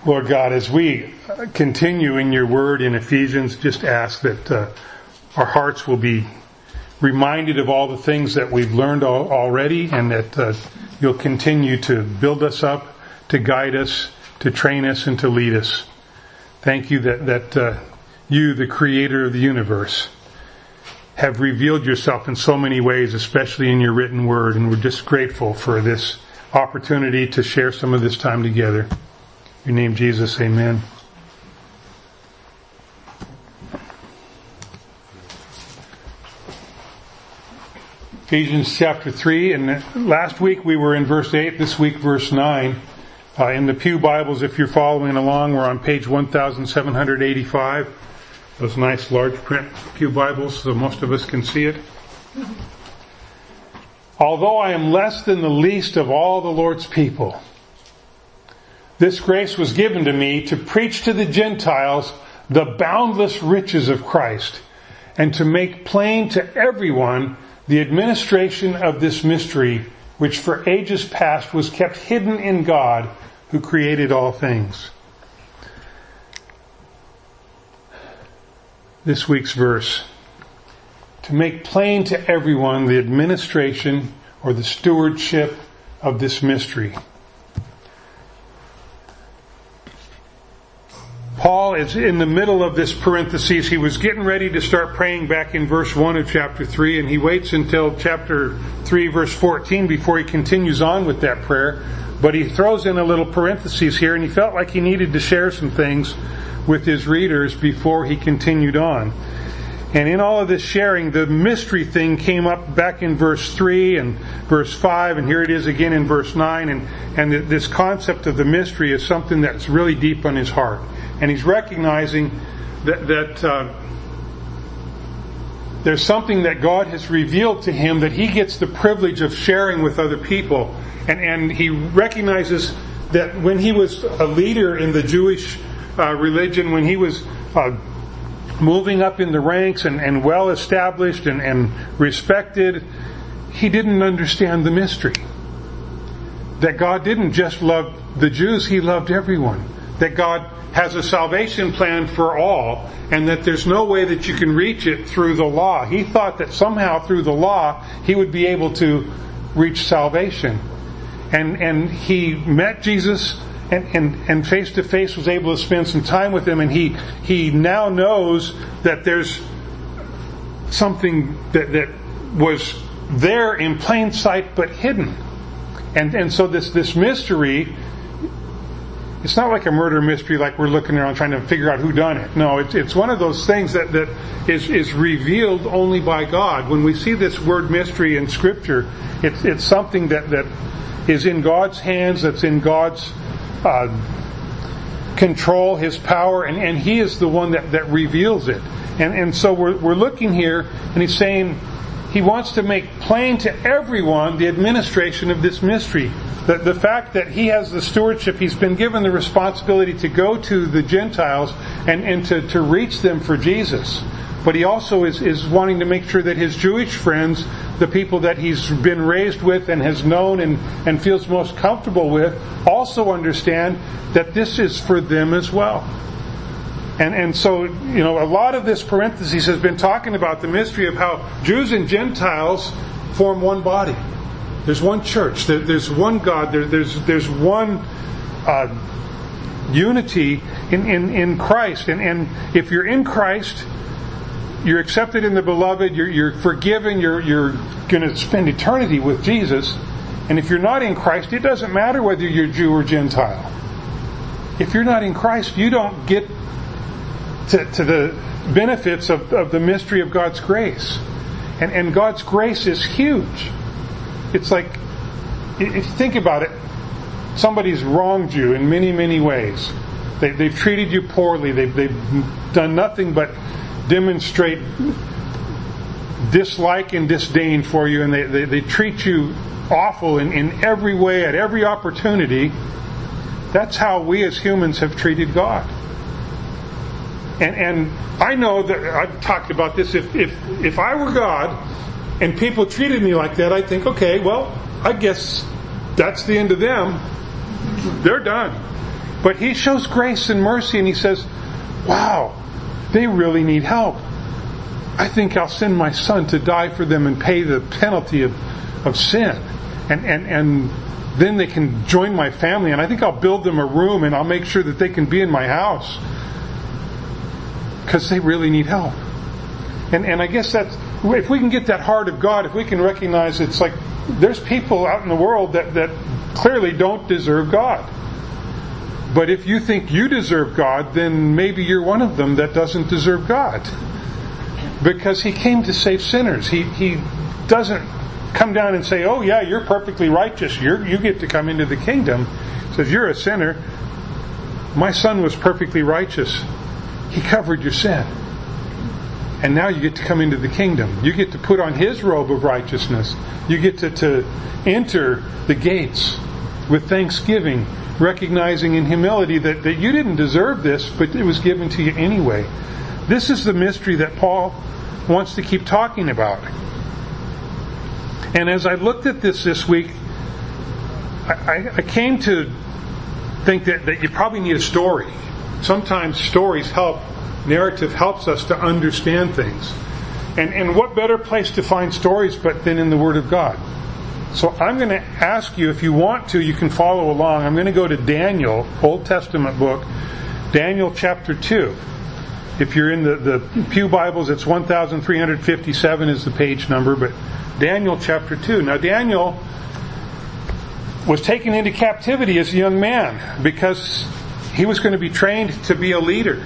Lord God, as we continue in your word in Ephesians, just ask that our hearts will be reminded of all the things that we've learned already, and that you'll continue to build us up, to guide us, to train us, and to lead us. Thank you that you, the creator of the universe, have revealed yourself in so many ways, especially in your written word, and we're just grateful for this opportunity to share some of this time together. In your name, Jesus, amen. Ephesians chapter 3, and last week we were in verse 8, this week verse 9. In the Pew Bibles, if you're following along, we're on page 1785. Those nice large print Pew Bibles, so most of us can see it. Although I am less than the least of all the Lord's people, this grace was given to me to preach to the Gentiles the boundless riches of Christ, and to make plain to everyone the administration of this mystery, which for ages past was kept hidden in God, who created all things. This week's verse: to make plain to everyone the administration or the stewardship of this mystery. Paul is in the middle of this parenthesis. He was getting ready to start praying back in verse 1 of chapter 3, and he waits until chapter 3 verse 14 before he continues on with that prayer. But he throws in a little parenthesis here, and he felt like he needed to share some things with his readers before he continued on. And in all of this sharing, the mystery thing came up back in verse 3 and verse 5, and here it is again in verse 9. And this concept of the mystery is something that's really deep on his heart. And he's recognizing that there's something that God has revealed to him that he gets the privilege of sharing with other people. And he recognizes that when he was a leader in the Jewish religion, when he was moving up in the ranks and well established and respected, he didn't understand the mystery. That God didn't just love the Jews, he loved everyone. That God has a salvation plan for all, and that there's no way that you can reach it through the law. He thought that somehow through the law he would be able to reach salvation. And he met Jesus and face to face was able to spend some time with him, and he now knows that there's something that was there in plain sight but hidden. And so this mystery, it's not like a murder mystery like we're looking around trying to figure out who done it. No, it's one of those things that is revealed only by God. When we see this word mystery in Scripture, it's something that is in God's hands, that's in God's control, His power, and He is the one that reveals it. And so we're looking here, and He's saying He wants to make plain to everyone the administration of this mystery. The fact that He has the stewardship, He's been given the responsibility to go to the Gentiles and to reach them for Jesus. But He also is wanting to make sure that His Jewish friends, the people that He's been raised with and has known and feels most comfortable with, also understand that this is for them as well. And so, a lot of this parenthesis has been talking about the mystery of how Jews and Gentiles form one body. There's one church. There's one God. There's one unity in Christ. And if you're in Christ, you're accepted in the Beloved. You're forgiven. You're going to spend eternity with Jesus. And if you're not in Christ, it doesn't matter whether you're Jew or Gentile. If you're not in Christ, you don't get to the benefits of the mystery of God's grace. And God's grace is huge. It's like, if you think about it, somebody's wronged you in many, many ways. They've treated you poorly. They've done nothing but demonstrate dislike and disdain for you, and they treat you awful in every way, at every opportunity. That's how we as humans have treated God. And I know that I've talked about this. If I were God and people treated me like that, I'd think, okay, well, I guess that's the end of them. They're done. But he shows grace and mercy, and he says, wow, they really need help. I think I'll send my son to die for them and pay the penalty of sin. And then they can join my family, and I think I'll build them a room, and I'll make sure that they can be in my house. Because they really need help. And I guess that's, if we can get that heart of God, if we can recognize it's like, there's people out in the world that clearly don't deserve God. But if you think you deserve God, then maybe you're one of them that doesn't deserve God. Because He came to save sinners. He doesn't come down and say, oh yeah, you're perfectly righteous. You get to come into the kingdom. He says, you're a sinner. My son was perfectly righteous. He covered your sin. And now you get to come into the kingdom. You get to put on His robe of righteousness. You get to enter the gates with thanksgiving, recognizing in humility that you didn't deserve this, but it was given to you anyway. This is the mystery that Paul wants to keep talking about. And as I looked at this week, I came to think that you probably need a story. Sometimes stories help. Narrative helps us to understand things. And what better place to find stories but than in the Word of God? So I'm going to ask you, if you want to, you can follow along. I'm going to go to Daniel, Old Testament book, Daniel chapter 2. If you're in the Pew Bibles, it's 1357 is the page number, but Daniel chapter 2. Now Daniel was taken into captivity as a young man because he was going to be trained to be a leader.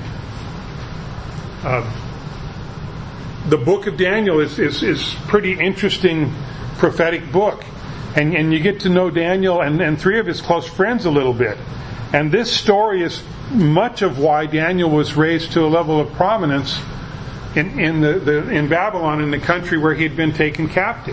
The book of Daniel is pretty interesting prophetic book. And you get to know Daniel and three of his close friends a little bit. And this story is much of why Daniel was raised to a level of prominence in Babylon, in the country where he had been taken captive.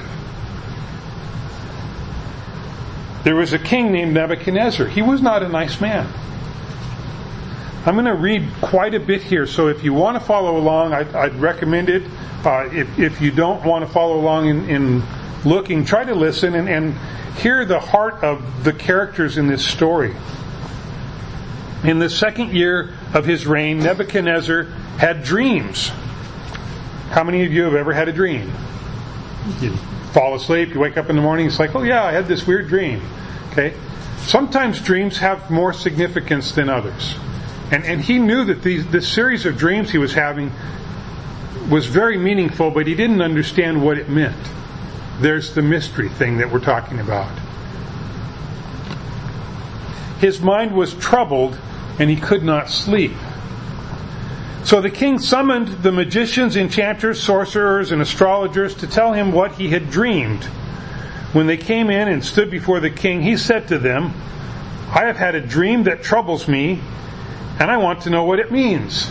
There was a king named Nebuchadnezzar. He was not a nice man. I'm going to read quite a bit here, so if you want to follow along, I'd recommend it. If you don't want to follow along in looking, try to listen and hear the heart of the characters in this story. In the second year of his reign, Nebuchadnezzar had dreams. How many of you have ever had a dream? You fall asleep, you wake up in the morning, it's like, oh yeah, I had this weird dream. Okay? Sometimes dreams have more significance than others. And he knew that this series of dreams he was having was very meaningful, but he didn't understand what it meant. There's the mystery thing that we're talking about. His mind was troubled, and he could not sleep. So the king summoned the magicians, enchanters, sorcerers, and astrologers to tell him what he had dreamed. When they came in and stood before the king, he said to them, I have had a dream that troubles me, and I want to know what it means.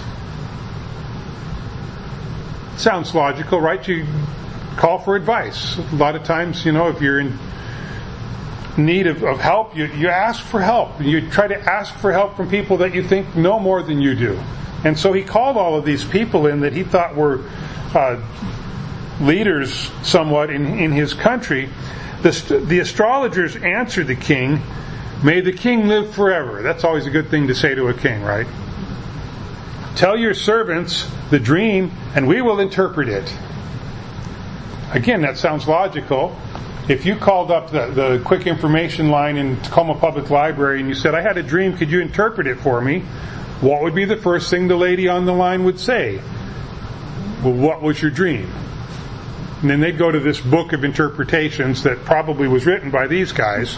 Sounds logical, right? You call for advice. A lot of times, if you're in need of help, you ask for help. You try to ask for help from people that you think know more than you do. And so he called all of these people in that he thought were leaders somewhat in his country. The astrologers answered the king, may the king live forever. That's always a good thing to say to a king, right? Tell your servants the dream, and we will interpret it. Again, that sounds logical. If you called up the quick information line in Tacoma Public Library and you said, I had a dream, could you interpret it for me? What would be the first thing the lady on the line would say? Well, what was your dream? And then they'd go to this book of interpretations that probably was written by these guys.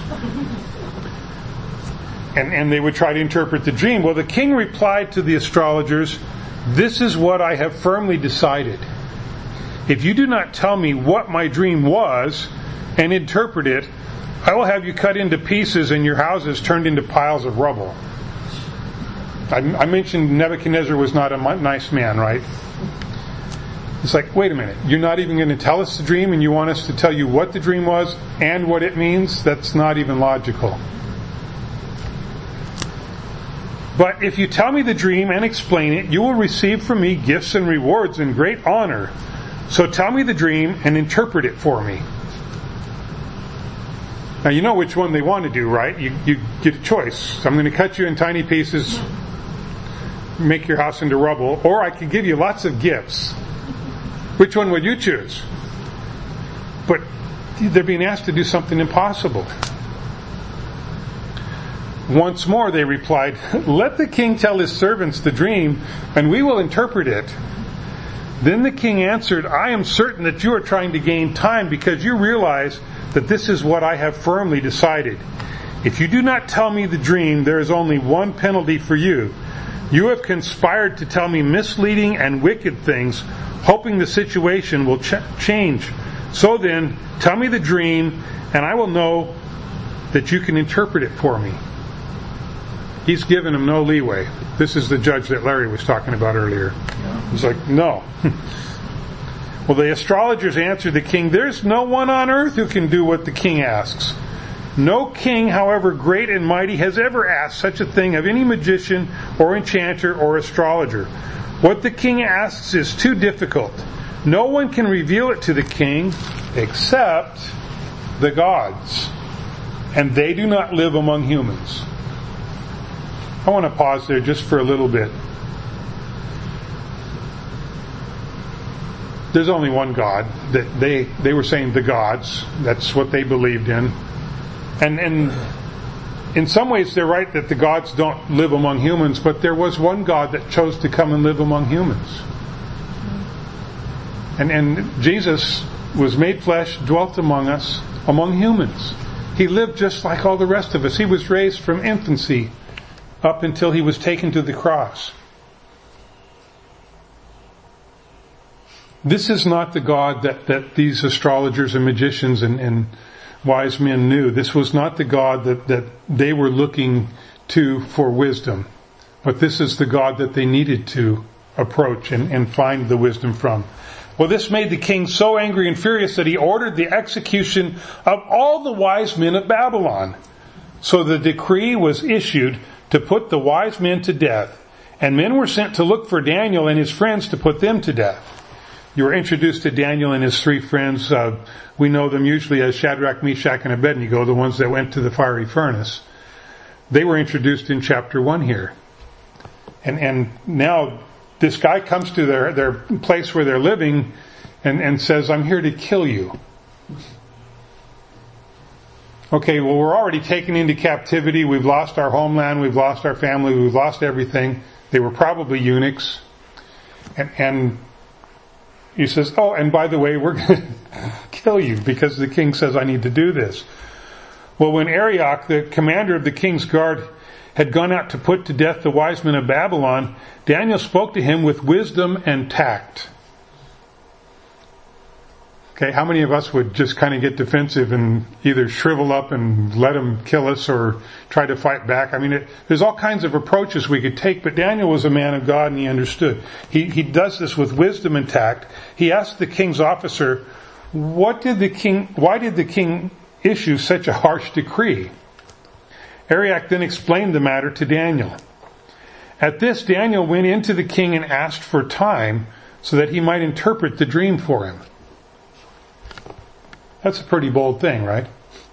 And they would try to interpret the dream. Well, the king replied to the astrologers, this is what I have firmly decided. If you do not tell me what my dream was and interpret it, I will have you cut into pieces and your houses turned into piles of rubble. I mentioned Nebuchadnezzar was not a nice man, right? It's like, wait a minute, you're not even going to tell us the dream and you want us to tell you what the dream was and what it means? That's not even logical. But if you tell me the dream and explain it, you will receive from me gifts and rewards and great honor. So tell me the dream and interpret it for me. Now you know which one they want to do, right? You get a choice. I'm going to cut you in tiny pieces, make your house into rubble, or I could give you lots of gifts. Which one would you choose? But they're being asked to do something impossible. Once more they replied, "Let the king tell his servants the dream, and we will interpret it." Then the king answered, "I am certain that you are trying to gain time because you realize that this is what I have firmly decided. If you do not tell me the dream, there is only one penalty for you. You have conspired to tell me misleading and wicked things, hoping the situation will change. So then, tell me the dream, and I will know that you can interpret it for me." He's given him no leeway. This is the judge that Larry was talking about earlier. He's like, no. Well, the astrologers answered the king, "There's no one on earth who can do what the king asks. No king, however great and mighty, has ever asked such a thing of any magician or enchanter or astrologer. What the king asks is too difficult. No one can reveal it to the king except the gods, and they do not live among humans." I want to pause there just for a little bit. There's only one God. That they were saying the gods. That's what they believed in. And in some ways they're right that the gods don't live among humans, but there was one God that chose to come and live among humans. And Jesus was made flesh, dwelt among us, among humans. He lived just like all the rest of us. He was raised from infancy up until he was taken to the cross. This is not the God that these astrologers and magicians and wise men knew. This was not the God that they were looking to for wisdom. But this is the God that they needed to approach and find the wisdom from. Well, this made the king so angry and furious that he ordered the execution of all the wise men of Babylon. So the decree was issued to put the wise men to death, and men were sent to look for Daniel and his friends to put them to death. You were introduced to Daniel and his three friends. We know them usually as Shadrach, Meshach, and Abednego, the ones that went to the fiery furnace. They were introduced in chapter 1 here. And now this guy comes to their place where they're living and says, "I'm here to kill you." Okay, well, we're already taken into captivity. We've lost our homeland. We've lost our family. We've lost everything. They were probably eunuchs. And he says, "Oh, and by the way, we're going to kill you because the king says I need to do this." Well, when Arioch, the commander of the king's guard, had gone out to put to death the wise men of Babylon, Daniel spoke to him with wisdom and tact. Okay, how many of us would just kind of get defensive and either shrivel up and let them kill us or try to fight back? I mean, there's all kinds of approaches we could take, but Daniel was a man of God and he understood. He does this with wisdom and tact. He asked the king's officer, why did the king issue such a harsh decree? Arioch then explained the matter to Daniel. At this, Daniel went into the king and asked for time so that he might interpret the dream for him. That's a pretty bold thing, right?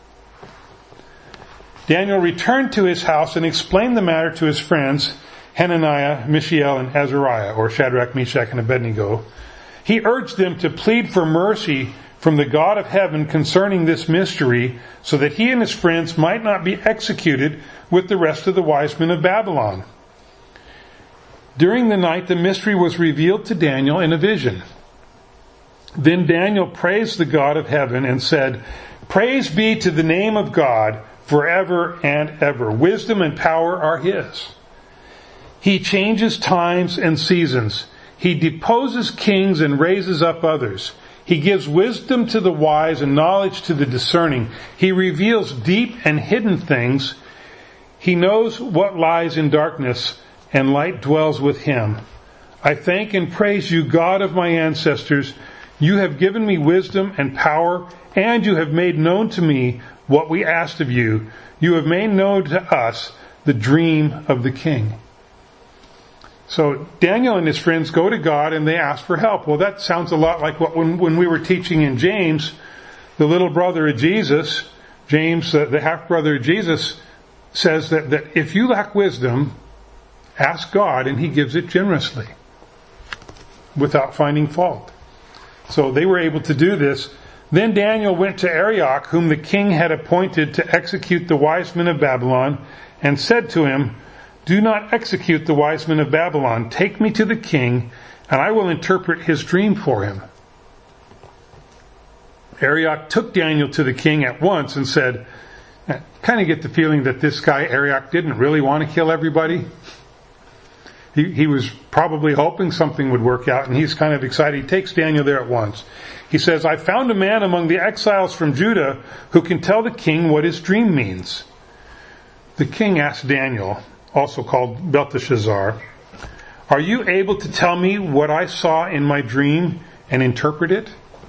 Daniel returned to his house and explained the matter to his friends, Hananiah, Mishael, and Azariah, or Shadrach, Meshach, and Abednego. He urged them to plead for mercy from the God of heaven concerning this mystery, so that he and his friends might not be executed with the rest of the wise men of Babylon. During the night, the mystery was revealed to Daniel in a vision. Then Daniel praised the God of heaven and said, "Praise be to the name of God forever and ever. Wisdom and power are his. He changes times and seasons. He deposes kings and raises up others. He gives wisdom to the wise and knowledge to the discerning. He reveals deep and hidden things. He knows what lies in darkness, and light dwells with him. I thank and praise you, God of my ancestors. You have given me wisdom and power, and you have made known to me what we asked of you. You have made known to us the dream of the king." So Daniel and his friends go to God and they ask for help. Well, that sounds a lot like what when we were teaching in James, the little brother of Jesus, James, the half-brother of Jesus, says that if you lack wisdom, ask God and He gives it generously without finding fault. So they were able to do this. Then Daniel went to Arioch, whom the king had appointed to execute the wise men of Babylon, and said to him, "Do not execute the wise men of Babylon. Take me to the king, and I will interpret his dream for him." Arioch took Daniel to the king at once and said, I kind of get the feeling that this guy Arioch didn't really want to kill everybody. He was probably hoping something would work out, and he's kind of excited. He takes Daniel there at once. He says, "I found a man among the exiles from Judah who can tell the king what his dream means." The king asked Daniel, also called Belteshazzar, "Are you able to tell me what I saw in my dream and interpret it?"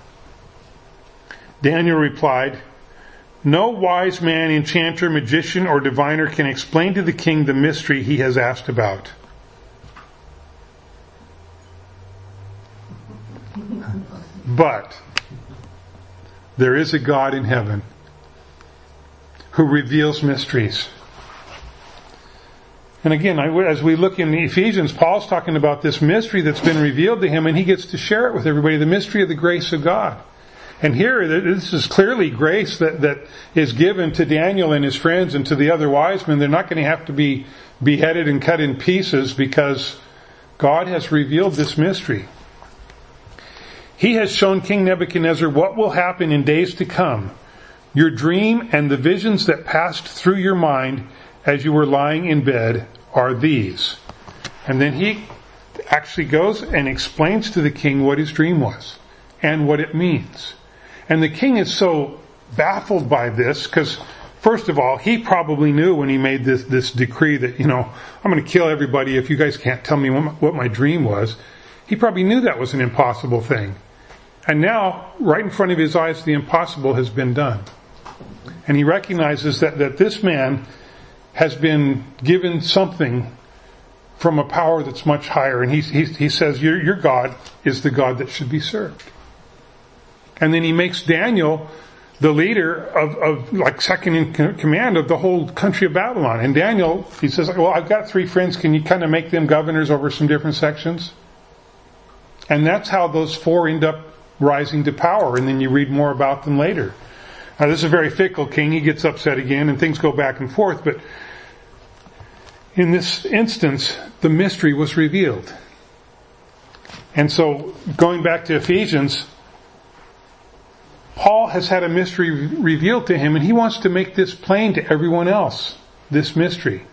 Daniel replied, "No wise man, enchanter, magician, or diviner can explain to the king the mystery he has asked about." But there is a God in heaven who reveals mysteries. And again, as we look in Ephesians, Paul's talking about this mystery that's been revealed to him, and he gets to share it with everybody, the mystery of the grace of God. And here, this is clearly grace that is given to Daniel and his friends and to the other wise men. They're not going to have to be beheaded and cut in pieces because God has revealed this mystery. He has shown King Nebuchadnezzar what will happen in days to come. Your dream and the visions that passed through your mind as you were lying in bed are these. And then he actually goes and explains to the king what his dream was and what it means. And the king is so baffled by this because, first of all, he probably knew when he made this decree that, I'm going to kill everybody if you guys can't tell me what my dream was. He probably knew that was an impossible thing. And now, right in front of his eyes, the impossible has been done. And he recognizes that this man has been given something from a power that's much higher. And he says, your God is the God that should be served. And then he makes Daniel the leader of like second in command of the whole country of Babylon. And Daniel, he says, well, I've got 3 friends. Can you kind of make them governors over some different sections? And that's how those 4 end up rising to power. And then you read more about them later. Now, this is a very fickle king. He gets upset again and things go back and forth. But in this instance, the mystery was revealed. And so, going back to Ephesians, Paul has had a mystery revealed to him, and he wants to make this plain to everyone else, this mystery.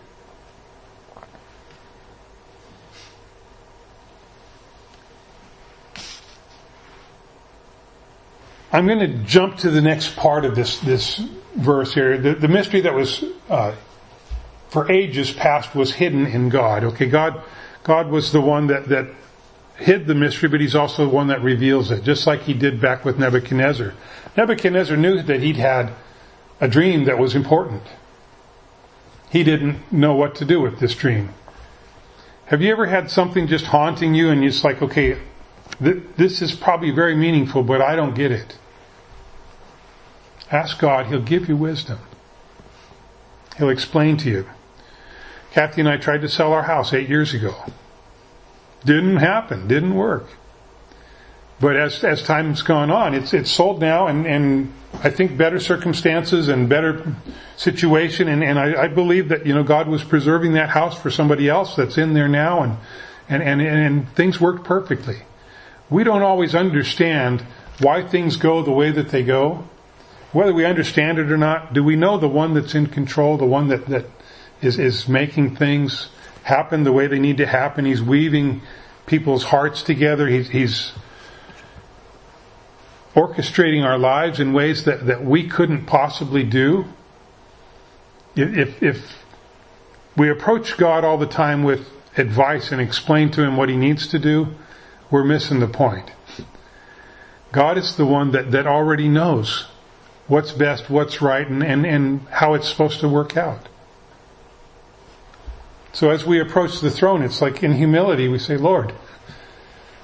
I'm going to jump to the next part of this verse here. The mystery that was for ages past was hidden in God. Okay, God was the one that hid the mystery, but He's also the one that reveals it, just like He did back with Nebuchadnezzar. Nebuchadnezzar knew that he'd had a dream that was important. He didn't know what to do with this dream. Have you ever had something just haunting you and it's like, okay, this is probably very meaningful, but I don't get it? Ask God. He'll give you wisdom. He'll explain to you. Kathy and I tried to sell our house 8 years ago. Didn't happen. Didn't work. But as time's gone on, it's sold now, and I think better circumstances and better situation, and I believe that God was preserving that house for somebody else that's in there now, and things worked perfectly. We don't always understand why things go the way that they go. Whether we understand it or not, do we know the one that's in control, the one that is making things happen the way they need to happen? He's weaving people's hearts together. He's orchestrating our lives in ways that we couldn't possibly do. If we approach God all the time with advice and explain to Him what He needs to do, we're missing the point. God is the one that already knows what's best, what's right, and how it's supposed to work out. So as we approach the throne, it's like in humility we say, Lord,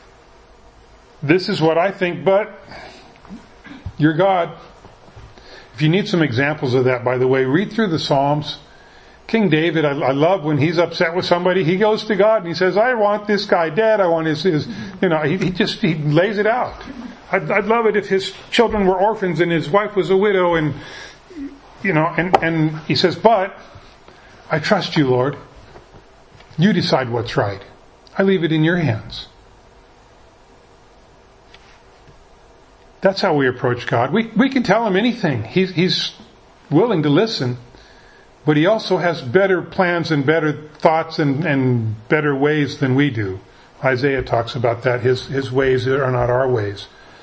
this is what I think, but You're God. If you need some examples of that, by the way, read through the Psalms. King David, I love when he's upset with somebody, he goes to God and he says, I want this guy dead, I want his he lays it out. I'd love it if his children were orphans and his wife was a widow and he says, but I trust you, Lord. You decide what's right. I leave it in your hands. That's how we approach God. We can tell him anything. He's willing to listen. But he also has better plans and better thoughts and better ways than we do. Isaiah talks about that. His ways are not our ways.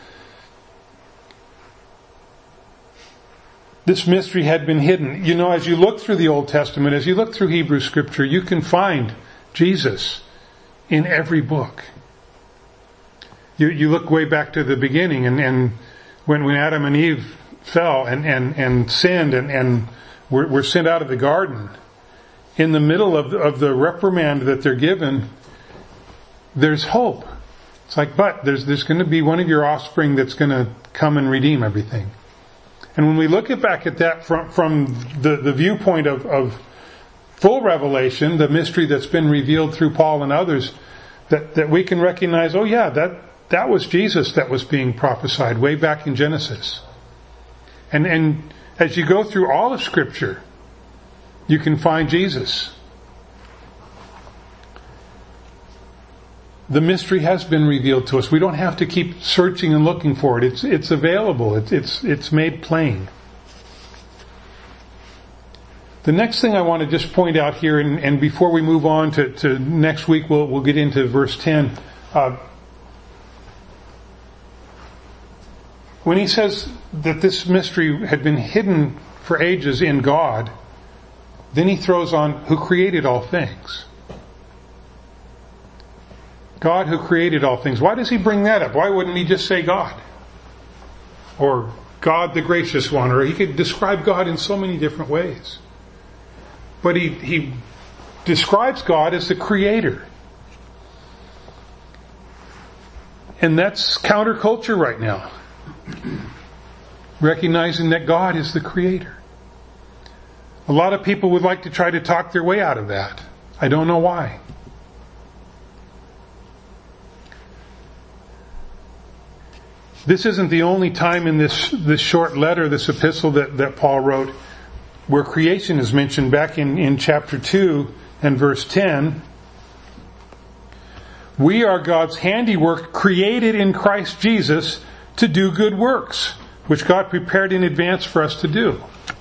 This mystery had been hidden. As you look through the Old Testament, as you look through Hebrew Scripture, you can find Jesus in every book. You look way back to the beginning and when Adam and Eve fell and sinned and were sent out of the garden, in the middle of the reprimand that they're given, there's hope. It's like, but there's going to be one of your offspring that's going to come and redeem everything. And when we look back at that from the viewpoint of full revelation, the mystery that's been revealed through Paul and others, that we can recognize, oh yeah, that was Jesus that was being prophesied way back in Genesis. And as you go through all of Scripture, you can find Jesus. The mystery has been revealed to us. We don't have to keep searching and looking for it. It's available. It's made plain. The next thing I want to just point out here, and before we move on to next week, we'll get into verse 10. When he says that this mystery had been hidden for ages in God, then he throws on who created all things. God who created all things. Why does he bring that up? Why wouldn't he just say God? Or God the gracious one? Or he could describe God in so many different ways. But he describes God as the creator. And that's counterculture right now. Recognizing that God is the creator. A lot of people would like to try to talk their way out of that. I don't know why. This isn't the only time in this short letter, this epistle that Paul wrote, where creation is mentioned. Back in chapter 2 and verse 10. We are God's handiwork, created in Christ Jesus to do good works, which God prepared in advance for us to do.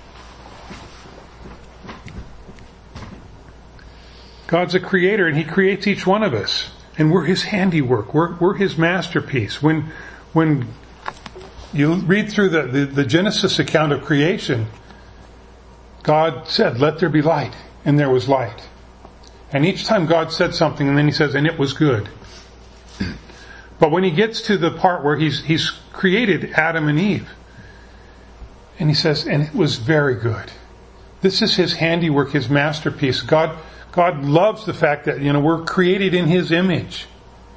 God's a creator and he creates each one of us. And we're his handiwork. We're his masterpiece. When you read through the Genesis account of creation, God said, let there be light. And there was light. And each time God said something and then he says, and it was good. But when he gets to the part where he's created Adam and Eve, and he says, and it was very good. This is his handiwork, his masterpiece. God loves the fact that, we're created in his image.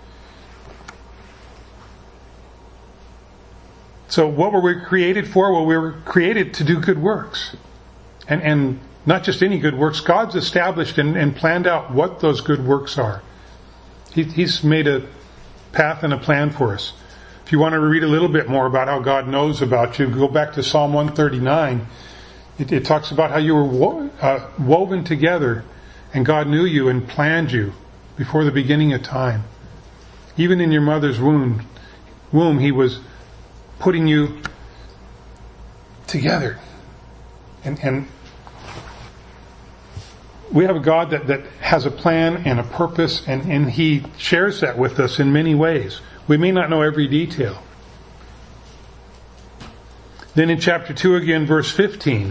So what were we created for? Well, we were created to do good works. And not just any good works. God's established and planned out what those good works are. He's made a path and a plan for us. If you want to read a little bit more about how God knows about you, go back to Psalm 139. It talks about how you were woven together and God knew you and planned you before the beginning of time. Even in your mother's womb, he was putting you together. And we have a God that has a plan and a purpose, and he shares that with us in many ways. We may not know every detail. Then in chapter 2 again, verse 15.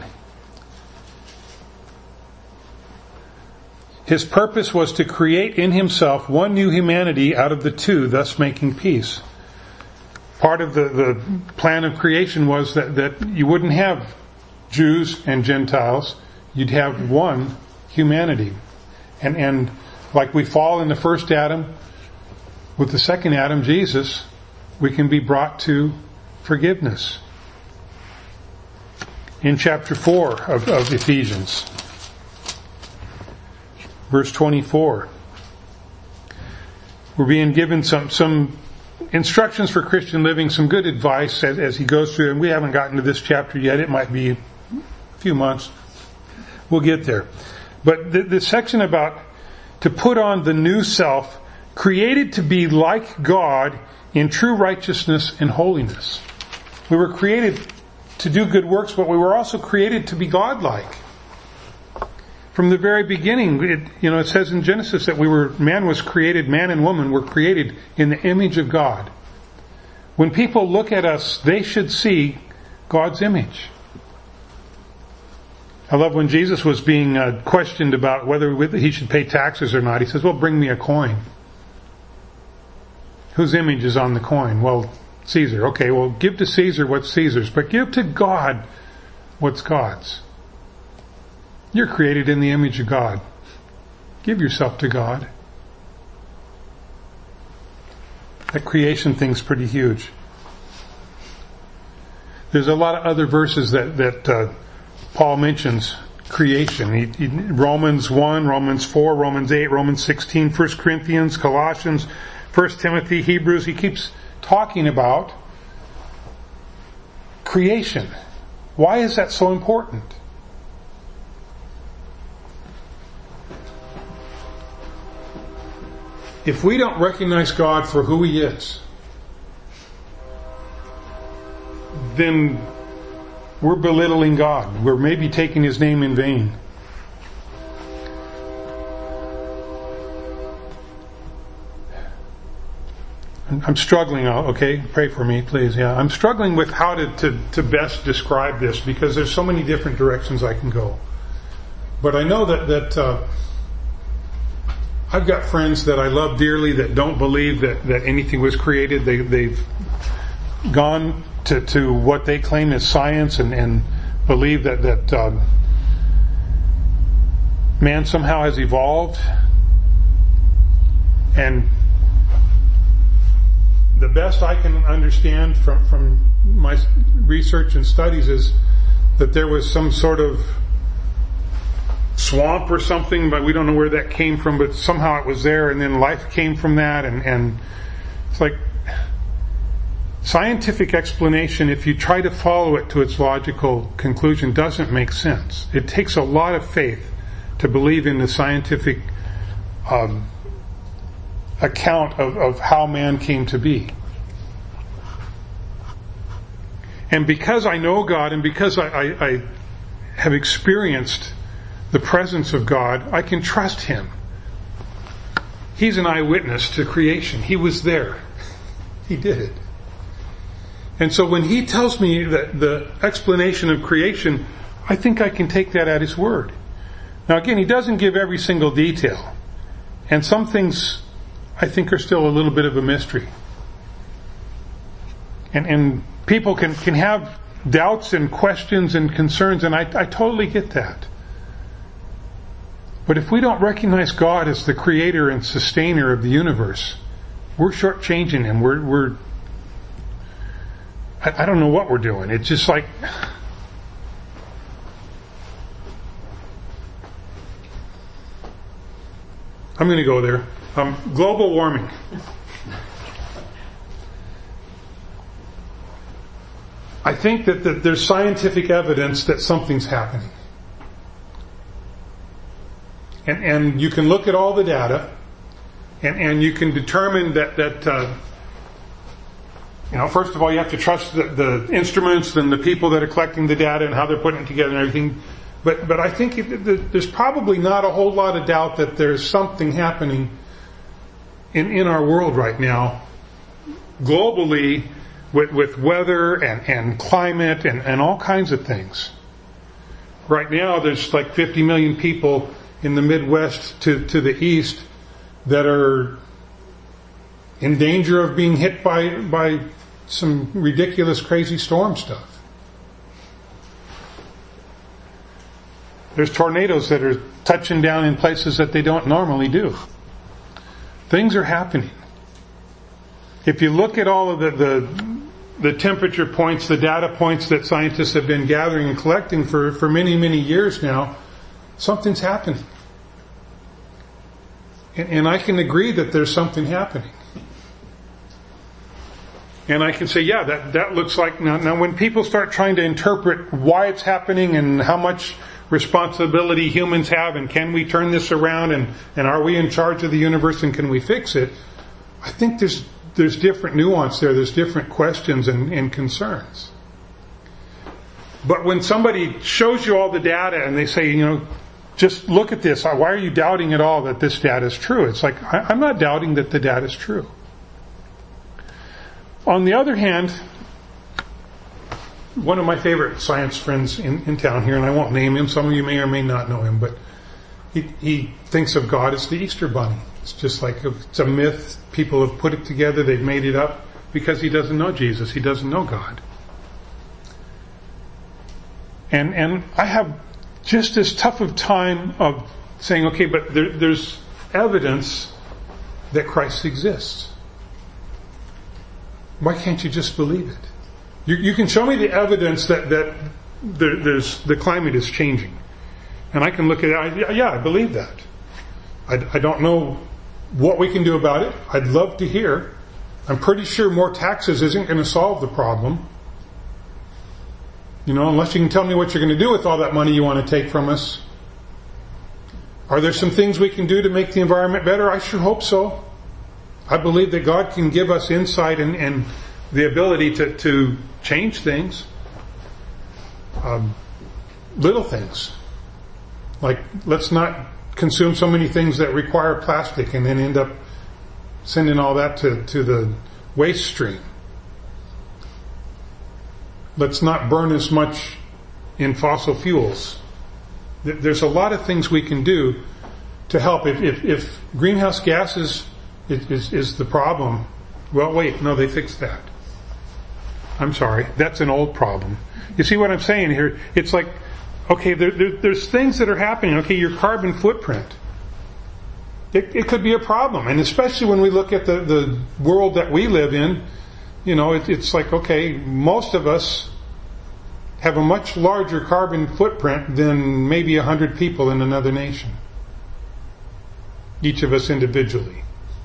His purpose was to create in himself one new humanity out of the two, thus making peace. Part of the plan of creation was that you wouldn't have Jews and Gentiles. You'd have one humanity. And like we fall in the first Adam, with the second Adam, Jesus, we can be brought to forgiveness. in chapter 4 of Ephesians. Verse 24. We're being given some instructions for Christian living, some good advice as he goes through, and we haven't gotten to this chapter yet. It might be a few months. We'll get there. But the section about to put on the new self, created to be like God in true righteousness and holiness. We were created to do good works, but we were also created to be godlike. From the very beginning, it says in Genesis that man and woman were created in the image of God. When people look at us, they should see God's image. I love when Jesus was being questioned about whether he should pay taxes or not. He says, well, bring me a coin. Whose image is on the coin? Well, Caesar. Okay, well, give to Caesar what's Caesar's, but give to God what's God's. You're created in the image of God. Give yourself to God. That creation thing's pretty huge. There's a lot of other verses that Paul mentions creation. Romans 1, Romans 4, Romans 8, Romans 16, 1 Corinthians, Colossians, 1 Timothy, Hebrews. He keeps talking about creation. Why is that so important? If we don't recognize God for who He is, then we're belittling God. We're maybe taking His name in vain. I'm struggling, okay? Pray for me, please. Yeah, I'm struggling with how to best describe this because there's so many different directions I can go. But I know that I've got friends that I love dearly that don't believe that anything was created. They've gone to what they claim is science and believe that man somehow has evolved. And the best I can understand from my research and studies is that there was some sort of swamp or something, but we don't know where that came from, but somehow it was there, and then life came from that, and it's like scientific explanation, if you try to follow it to its logical conclusion, doesn't make sense. It takes a lot of faith to believe in the scientific account of how man came to be. And because I know God, and because I have experienced the presence of God, I can trust Him. He's an eyewitness to creation. He was there. He did it. And so when He tells me that the explanation of creation, I think I can take that at His word. Now again, He doesn't give every single detail. And some things I think are still a little bit of a mystery. And people can have doubts and questions and concerns, and I totally get that. But if we don't recognize God as the creator and sustainer of the universe, we're shortchanging Him. I don't know what we're doing. It's just like, I'm going to go there. Global warming. I think that there's scientific evidence that something's happening. And you can look at all the data, and you can determine that first of all, you have to trust the instruments and the people that are collecting the data and how they're putting it together and everything. But I think there's probably not a whole lot of doubt that there's something happening in our world right now, globally, with weather and climate and all kinds of things. Right now, there's like 50 million people in the Midwest to the east that are in danger of being hit by some ridiculous, crazy storm stuff. There's tornadoes that are touching down in places that they don't normally do. Things are happening. If you look at all of the the temperature points, the data points that scientists have been gathering and collecting for many, many years now, something's happening. And I can agree that there's something happening. And I can say, yeah, that looks like... Now when people start trying to interpret why it's happening and how much responsibility humans have and can we turn this around and are we in charge of the universe and can we fix it, I think there's different nuance there. There's different questions and concerns. But when somebody shows you all the data and they say, just look at this. Why are you doubting at all that this data is true? It's like, I'm not doubting that the data is true. On the other hand, one of my favorite science friends in town here, and I won't name him, some of you may or may not know him, but he thinks of God as the Easter Bunny. It's just like it's a myth. People have put it together. They've made it up because he doesn't know Jesus. He doesn't know God. And I have just as tough of time of saying, okay, but there's evidence that Christ exists. Why can't you just believe it? You can show me the evidence that the climate is changing. And I can look at it, I believe that. I don't know what we can do about it. I'd love to hear. I'm pretty sure more taxes isn't going to solve the problem. Unless you can tell me what you're going to do with all that money you want to take from us. Are there some things we can do to make the environment better? I sure hope so. I believe that God can give us insight and the ability to change things. Little things. Like, let's not consume so many things that require plastic and then end up sending all that to the waste stream. Let's not burn as much in fossil fuels. There's a lot of things we can do to help. If greenhouse gases is the problem, well, wait, no, they fixed that. I'm sorry, that's an old problem. You see what I'm saying here? It's like, okay, there's things that are happening. Okay, your carbon footprint. It could be a problem. And especially when we look at the world that we live in, it's like, okay, most of us have a much larger carbon footprint than maybe 100 people in another nation. Each of us individually.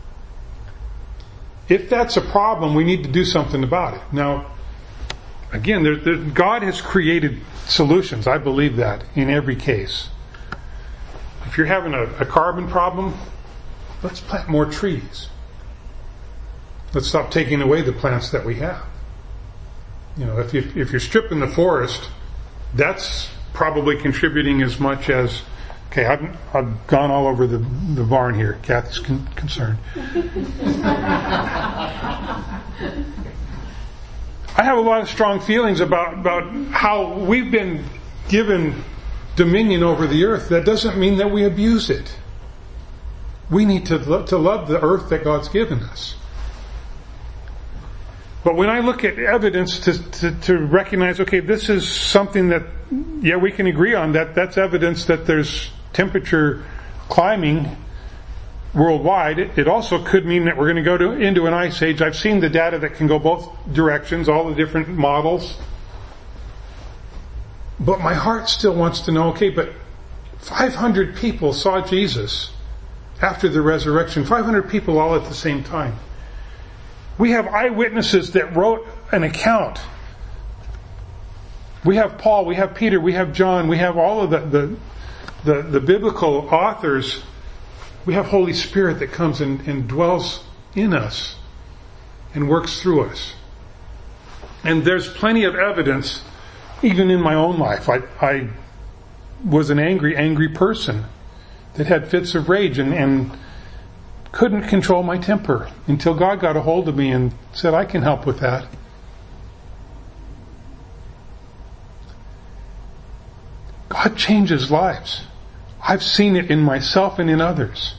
If that's a problem, we need to do something about it. Now, again, God has created solutions. I believe that in every case. If you're having a carbon problem, let's plant more trees. Let's stop taking away the plants that we have. If you're stripping the forest, that's probably contributing as much as... Okay, I've gone all over the barn here. Kathy's concerned. I have a lot of strong feelings about how we've been given dominion over the earth. That doesn't mean that we abuse it. We need to love the earth that God's given us. But when I look at evidence to recognize, okay, this is something that, we can agree on, that's evidence that there's temperature climbing worldwide. It also could mean that we're going to go into an ice age. I've seen the data that can go both directions, all the different models. But my heart still wants to know, okay, but 500 people saw Jesus after the resurrection. 500 people all at the same time. We have eyewitnesses that wrote an account. We have Paul, we have Peter, we have John, we have all of the biblical authors. We have Holy Spirit that comes and dwells in us and works through us. And there's plenty of evidence, even in my own life. I was an angry person that had fits of rage and couldn't control my temper until God got a hold of me and said, I can help with that. God changes lives. I've seen it in myself and in others.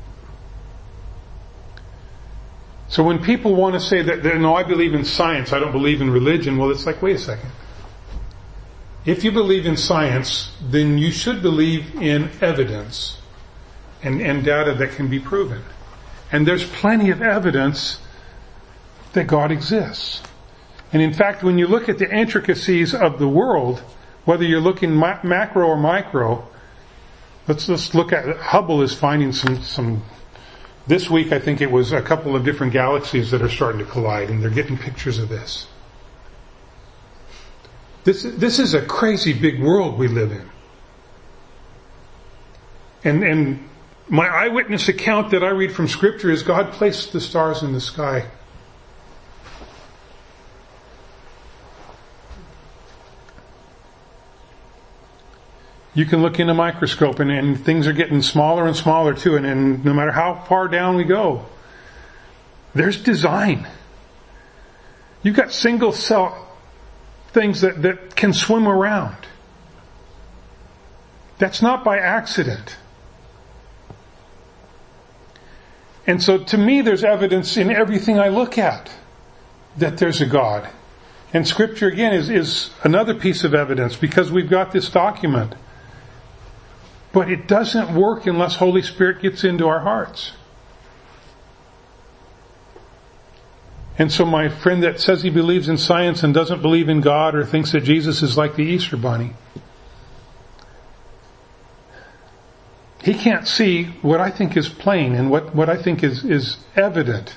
So when people want to say that, no, I believe in science, I don't believe in religion, well, it's like, wait a second. If you believe in science, then you should believe in evidence and data that can be proven. And there's plenty of evidence that God exists. And in fact, when you look at the intricacies of the world, whether you're looking macro or micro, let's look at, Hubble is finding some, this week I think it was a couple of different galaxies that are starting to collide, and they're getting pictures of this. This is a crazy big world we live in. And my eyewitness account that I read from Scripture is God placed the stars in the sky. You can look in a microscope and things are getting smaller and smaller too, and no matter how far down we go, there's design. You've got single cell things that can swim around. That's not by accident. And so to me there's evidence in everything I look at that there's a God. And Scripture again is another piece of evidence, because we've got this document. But it doesn't work unless Holy Spirit gets into our hearts. And so my friend that says he believes in science and doesn't believe in God, or thinks that Jesus is like the Easter Bunny, he can't see what I think is plain and what I think is evident.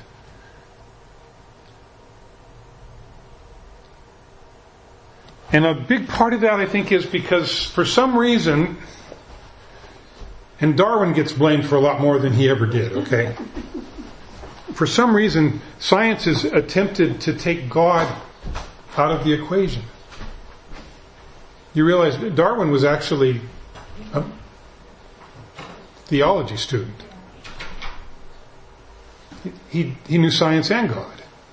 And a big part of that, I think, is because for some reason, and Darwin gets blamed for a lot more than he ever did, okay? For some reason, science has attempted to take God out of the equation. You realize Darwin was actually a theology student. He knew science and God.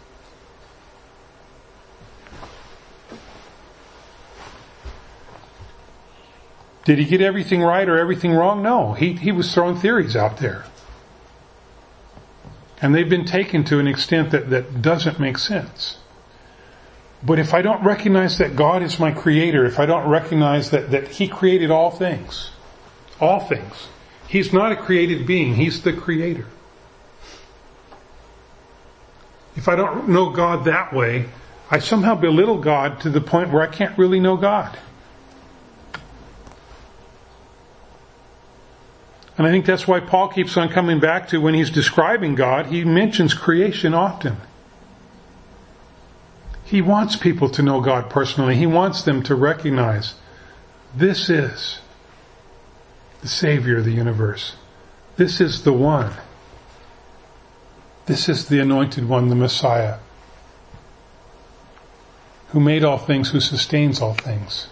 Did he get everything right or everything wrong? No. He was throwing theories out there. And they've been taken to an extent that doesn't make sense. But if I don't recognize that God is my creator, if I don't recognize that He created all things, He's not a created being, He's the creator. If I don't know God that way, I somehow belittle God to the point where I can't really know God. And I think that's why Paul keeps on coming back to, when he's describing God, he mentions creation often. He wants people to know God personally. He wants them to recognize this is the Savior of the universe. This is the one. This is the Anointed One, the Messiah, who made all things, who sustains all things.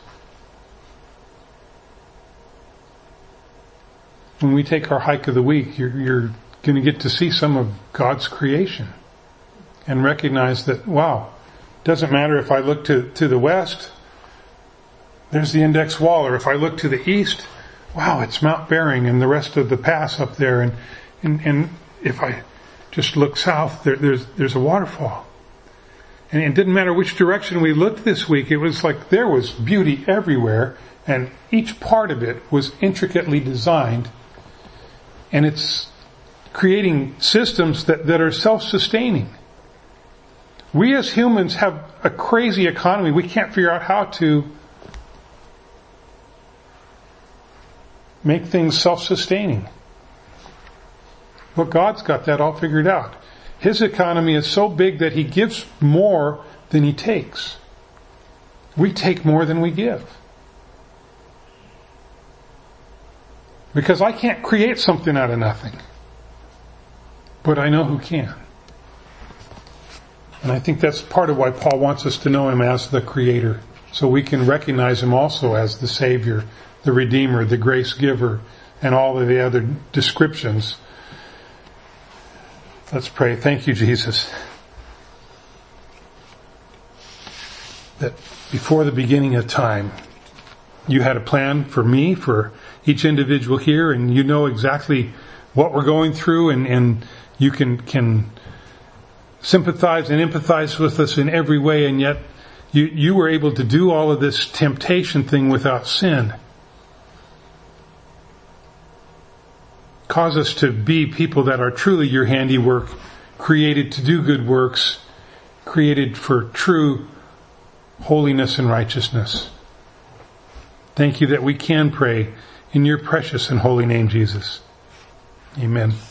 When we take our hike of the week, you're going to get to see some of God's creation and recognize that, wow, it doesn't matter if I look to the west, there's the Index Wall, or if I look to the east, wow, it's Mount Bering and the rest of the pass up there, and if I just look south, there's a waterfall. And it didn't matter which direction we looked this week, it was like there was beauty everywhere, and each part of it was intricately designed. And it's creating systems that are self-sustaining. We as humans have a crazy economy. We can't figure out how to make things self-sustaining. But God's got that all figured out. His economy is so big that He gives more than He takes. We take more than we give. Because I can't create something out of nothing. But I know who can. And I think that's part of why Paul wants us to know Him as the Creator. So we can recognize Him also as the Savior, the Redeemer, the Grace Giver, and all of the other descriptions. Let's pray. Thank you, Jesus, that before the beginning of time, You had a plan for me, for each individual here, and You know exactly what we're going through, and You can sympathize and empathize with us in every way, and yet you were able to do all of this temptation thing without sin. Cause us to be people that are truly Your handiwork, created to do good works, created for true holiness and righteousness. Thank you that we can pray in your precious and holy name, Jesus. Amen.